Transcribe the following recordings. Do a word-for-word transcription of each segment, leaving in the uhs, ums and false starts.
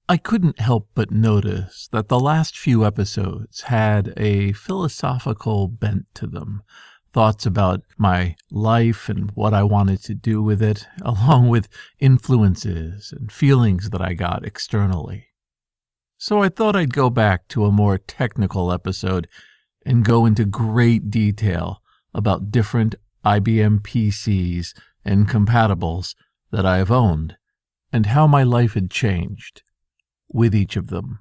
I couldn't help but notice that the last few episodes had a philosophical bent to them. Thoughts about my life and what I wanted to do with it, along with influences and feelings that I got externally. So I thought I'd go back to a more technical episode and go into great detail about different I B M P Cs and compatibles that I have owned, and how my life had changed with each of them.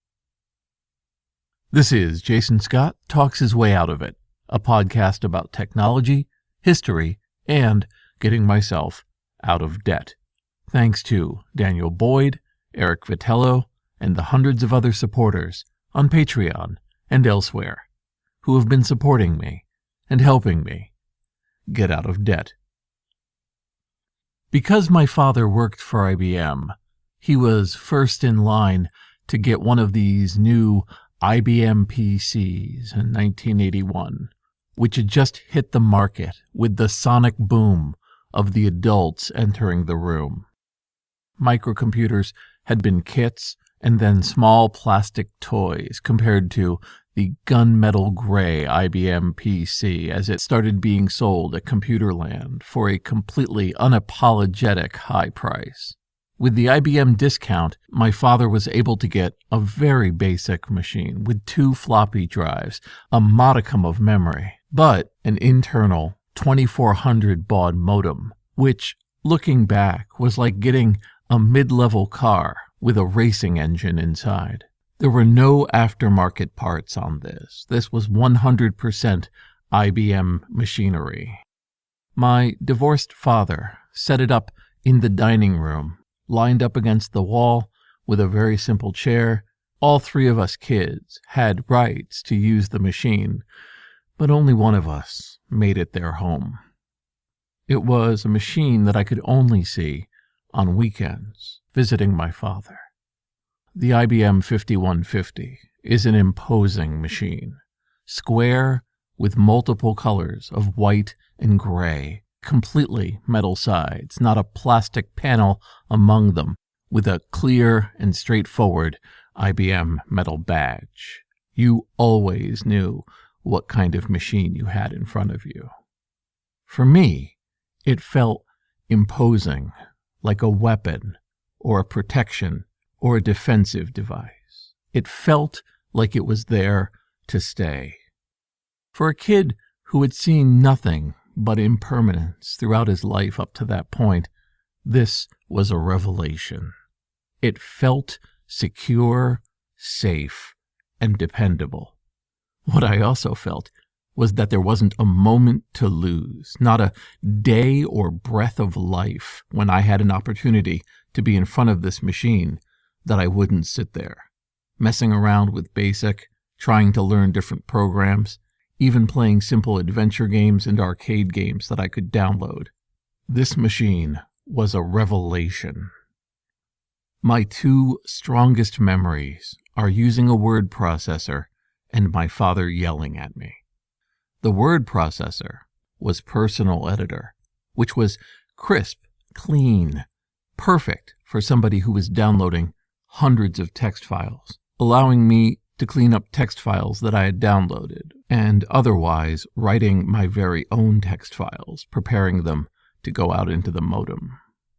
This is Jason Scott Talks His Way Out of It, a podcast about technology, history, and getting myself out of debt. Thanks to Daniel Boyd, Eric Vitello, and the hundreds of other supporters on Patreon and elsewhere who have been supporting me and helping me get out of debt. Because my father worked for I B M, he was first in line to get one of these new I B M P Cs in nineteen eighty-one, which had just hit the market with the sonic boom of the adults entering the room. Microcomputers had been kits and then small plastic toys compared to the gunmetal gray I B M P C as it started being sold at Computerland for a completely unapologetic high price. With the I B M discount, my father was able to get a very basic machine with two floppy drives, a modicum of memory, but an internal twenty-four hundred baud modem, which, looking back, was like getting a mid-level car with a racing engine inside. There were no aftermarket parts on this. This was one hundred percent I B M machinery. My divorced father set it up in the dining room, lined up against the wall with a very simple chair. All three of us kids had rights to use the machine, but only one of us made it their home. It was a machine that I could only see on weekends visiting my father. The I B M fifty-one fifty is an imposing machine, square with multiple colors of white and gray, completely metal sides, not a plastic panel among them, with a clear and straightforward I B M metal badge. You always knew what kind of machine you had in front of you. For me, it felt imposing, like a weapon or a protection or a defensive device. It felt like it was there to stay. For a kid who had seen nothing but impermanence throughout his life up to that point, this was a revelation. It felt secure, safe, and dependable. What I also felt was that there wasn't a moment to lose, not a day or breath of life when I had an opportunity to be in front of this machine that I wouldn't sit there, messing around with BASIC, trying to learn different programs, even playing simple adventure games and arcade games that I could download. This machine was a revelation. My two strongest memories are using a word processor and my father yelling at me. The word processor was Personal Editor, which was crisp, clean, perfect for somebody who was downloading hundreds of text files, allowing me to clean up text files that I had downloaded, and otherwise writing my very own text files, preparing them to go out into the modem.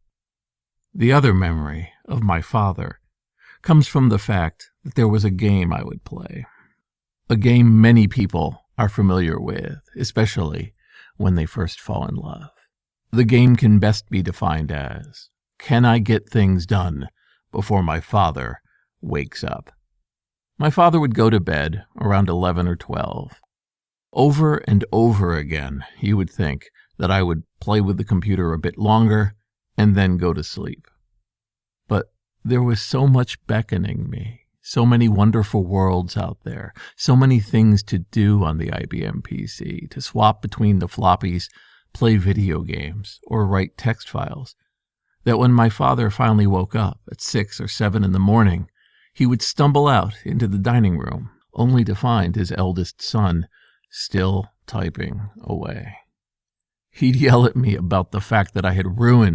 The other memory of my father comes from the fact that there was a game I would play, a game many people are familiar with, especially when they first fall in love. The game can best be defined as, can I get things done before my father wakes up? My father would go to bed around eleven or twelve. Over and over again, you would think that I would play with the computer a bit longer and then go to sleep. But there was so much beckoning me, so many wonderful worlds out there, so many things to do on the I B M P C, to swap between the floppies, play video games, or write text files, that when my father finally woke up at six or seven in the morning, he would stumble out into the dining room, only to find his eldest son still typing away. He'd yell at me about the fact that I had ruined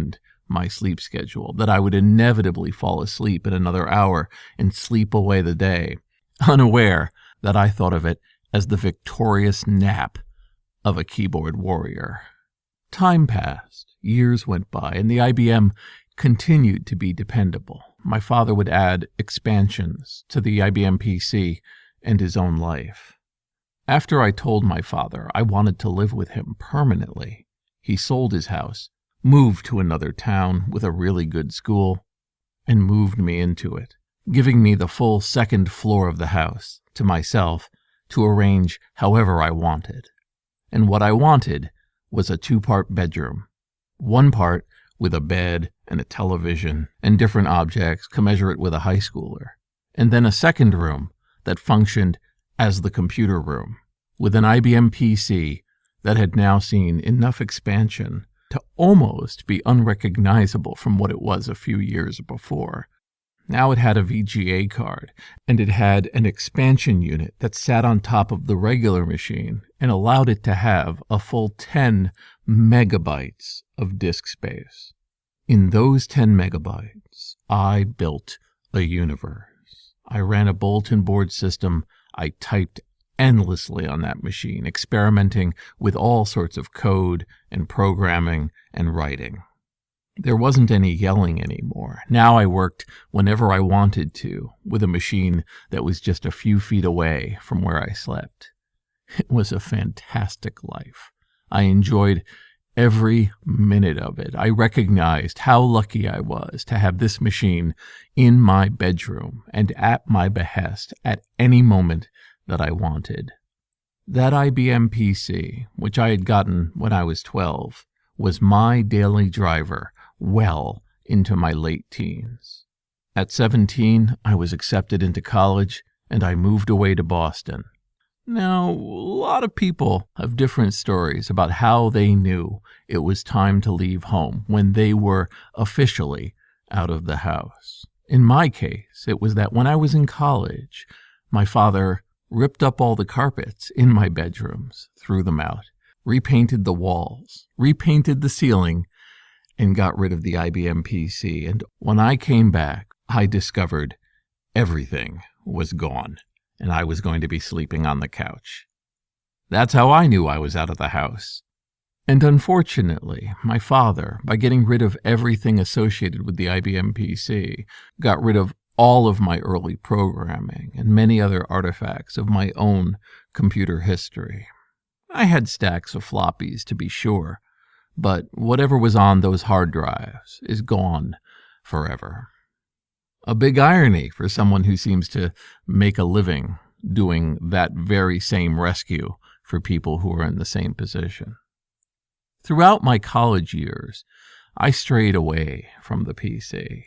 my sleep schedule, that I would inevitably fall asleep in another hour and sleep away the day, unaware that I thought of it as the victorious nap of a keyboard warrior. Time passed, years went by, and the I B M continued to be dependable. My father would add expansions to the I B M P C and his own life. After I told my father I wanted to live with him permanently, he sold his house, moved to another town with a really good school, and moved me into it, giving me the full second floor of the house to myself to arrange however I wanted. And what I wanted was a two-part bedroom, one part with a bed and a television and different objects commensurate with a high schooler, and then a second room that functioned as the computer room, with an I B M P C that had now seen enough expansion to almost be unrecognizable from what it was a few years before. Now it had a V G A card, and it had an expansion unit that sat on top of the regular machine and allowed it to have a full ten megabytes of disk space. In those ten megabytes, I built a universe. I ran a bulletin board system. I typed endlessly on that machine, experimenting with all sorts of code and programming and writing. There wasn't any yelling anymore. Now I worked whenever I wanted to, with a machine that was just a few feet away from where I slept. It was a fantastic life. I enjoyed every minute of it. I recognized how lucky I was to have this machine in my bedroom and at my behest at any moment that I wanted. That I B M P C, which I had gotten when I was twelve, was my daily driver well into my late teens. At seventeen, I was accepted into college, and I moved away to Boston. Now, a lot of people have different stories about how they knew it was time to leave home when they were officially out of the house. In my case, it was that when I was in college, my father ripped up all the carpets in my bedrooms, threw them out, repainted the walls, repainted the ceiling, and got rid of the I B M P C. And when I came back, I discovered everything was gone, and I was going to be sleeping on the couch. That's how I knew I was out of the house. And unfortunately, my father, by getting rid of everything associated with the I B M P C, got rid of all of my early programming and many other artifacts of my own computer history. I had stacks of floppies, to be sure, but whatever was on those hard drives is gone forever. A big irony for someone who seems to make a living doing that very same rescue for people who are in the same position. Throughout my college years, I strayed away from the P C.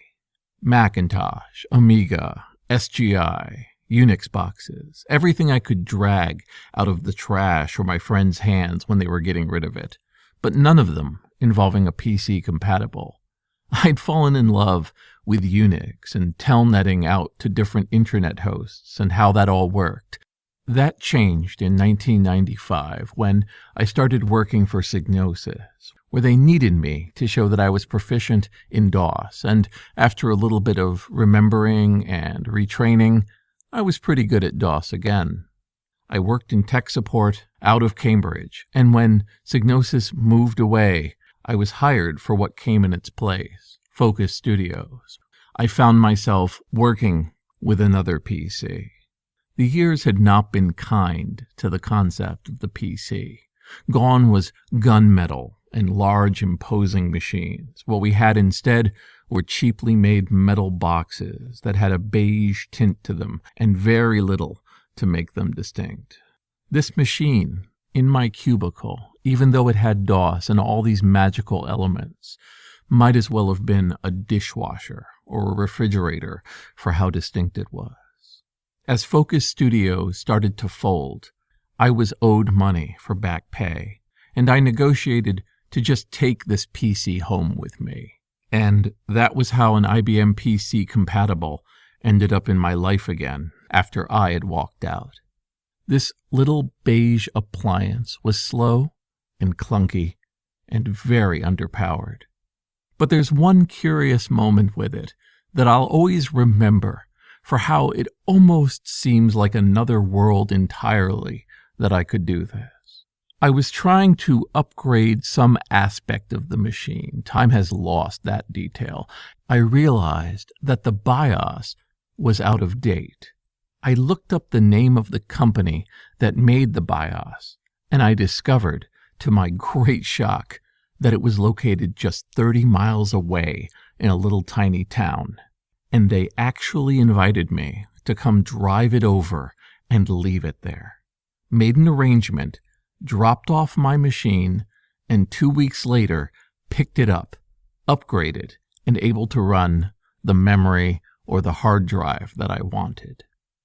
Macintosh, Amiga, S G I, Unix boxes, everything I could drag out of the trash or my friends' hands when they were getting rid of it, but none of them involving a P C compatible. I'd fallen in love with Unix and telnetting out to different internet hosts and how that all worked. That changed in nineteen ninety-five when I started working for Psygnosis, where they needed me to show that I was proficient in DOS, and after a little bit of remembering and retraining, I was pretty good at DOS again. I worked in tech support out of Cambridge, and when Psygnosis moved away, I was hired for what came in its place, Focus Studios. I found myself working with another P C. The years had not been kind to the concept of the P C. Gone was gunmetal and large, imposing machines. What we had instead were cheaply made metal boxes that had a beige tint to them and very little to make them distinct. This machine, in my cubicle, even though it had DOS and all these magical elements, might as well have been a dishwasher or a refrigerator for how distinct it was. As Focus Studios started to fold, I was owed money for back pay, and I negotiated to just take this P C home with me. And that was how an I B M P C compatible ended up in my life again after I had walked out. This little beige appliance was slow and clunky and very underpowered. But there's one curious moment with it that I'll always remember for how it almost seems like another world entirely that I could do this. I was trying to upgrade some aspect of the machine. Time has lost that detail. I realized that the BIOS was out of date. I looked up the name of the company that made the BIOS, and I discovered, to my great shock, that it was located just thirty miles away in a little tiny town. And they actually invited me to come drive it over and leave it there. Made an arrangement, dropped off my machine, and two weeks later picked it up, upgraded, and able to run the memory or the hard drive that I wanted.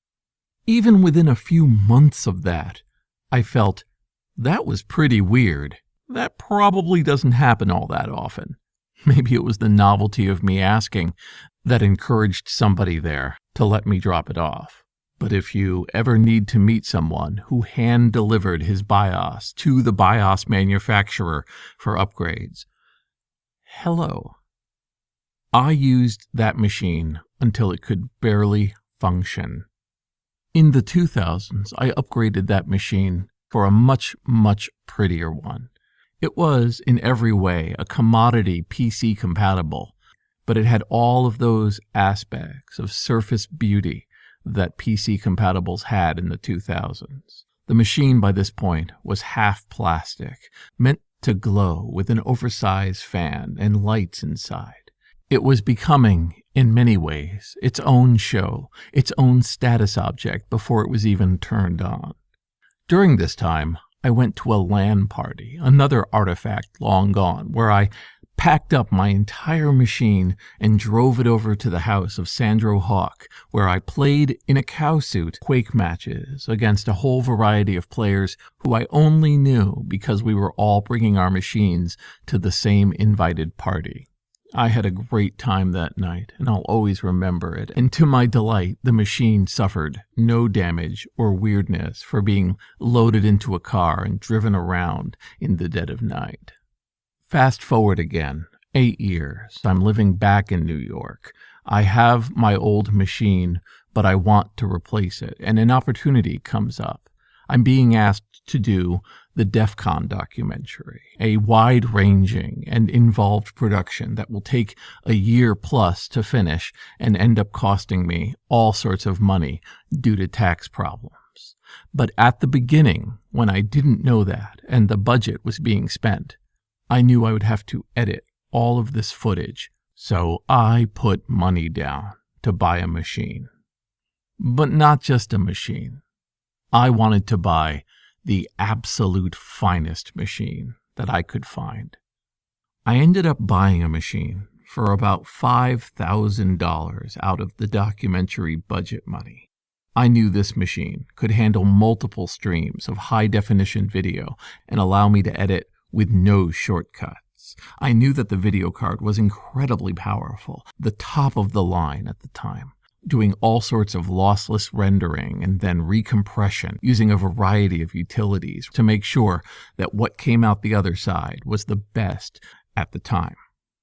Even within a few months of that, I felt, that was pretty weird. That probably doesn't happen all that often. Maybe it was the novelty of me asking that encouraged somebody there to let me drop it off. But if you ever need to meet someone who hand-delivered his BIOS to the BIOS manufacturer for upgrades, hello. I used that machine until it could barely function. In the two thousands, I upgraded that machine for a much, much prettier one. It was, in every way, a commodity P C compatible, but it had all of those aspects of surface beauty that P C compatibles had in the two thousands. The machine by this point was half plastic, meant to glow with an oversized fan and lights inside. It was becoming, in many ways, its own show, its own status object before it was even turned on. During this time, I went to a LAN party, another artifact long gone, where I packed up my entire machine and drove it over to the house of Sandro Hawk, where I played in a cowsuit Quake matches against a whole variety of players who I only knew because we were all bringing our machines to the same invited party. I had a great time that night, and I'll always remember it, and to my delight, the machine suffered no damage or weirdness for being loaded into a car and driven around in the dead of night. Fast forward again, eight years. I'm living back in New York. I have my old machine, but I want to replace it, and an opportunity comes up. I'm being asked to do the DEF CON documentary, a wide-ranging and involved production that will take a year plus to finish and end up costing me all sorts of money due to tax problems. But at the beginning, when I didn't know that and the budget was being spent, I knew I would have to edit all of this footage, so I put money down to buy a machine. But not just a machine. I wanted to buy the absolute finest machine that I could find. I ended up buying a machine for about five thousand dollars out of the documentary budget money. I knew this machine could handle multiple streams of high-definition video and allow me to edit with no shortcuts. I knew that the video card was incredibly powerful, the top of the line at the time, doing all sorts of lossless rendering and then recompression using a variety of utilities to make sure that what came out the other side was the best at the time.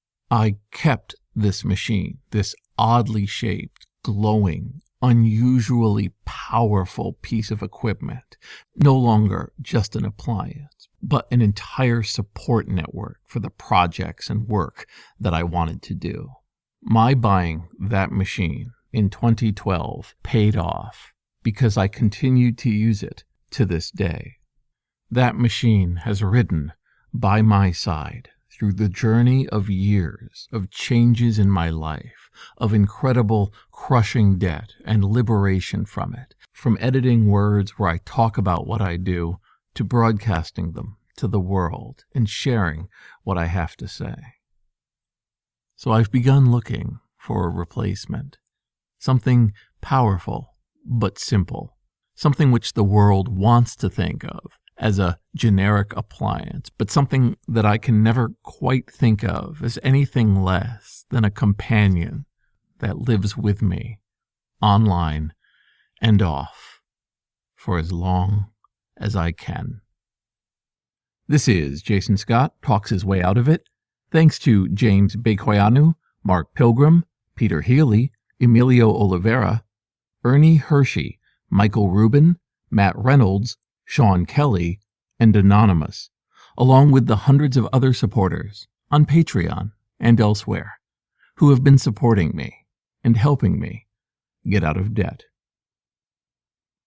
I kept this machine, this oddly shaped, glowing, unusually powerful piece of equipment, no longer just an appliance, but an entire support network for the projects and work that I wanted to do. My buying that machine in twenty twelve paid off because I continued to use it to this day. That machine has ridden by my side through the journey of years of changes in my life, of incredible crushing debt and liberation from it, from editing words where I talk about what I do to broadcasting them to the world and sharing what I have to say. So I've begun looking for a replacement. Something powerful but simple, something which the world wants to think of as a generic appliance, but something that I can never quite think of as anything less than a companion that lives with me, online and off, for as long as I can. This is Jason Scott Talks His Way Out of It, Thanks to James Bekoyanu, Mark Pilgrim, Peter Healy, Emilio Oliveira, Ernie Hershey, Michael Rubin, Matt Reynolds, Sean Kelly, and Anonymous, along with the hundreds of other supporters on Patreon and elsewhere who have been supporting me and helping me get out of debt.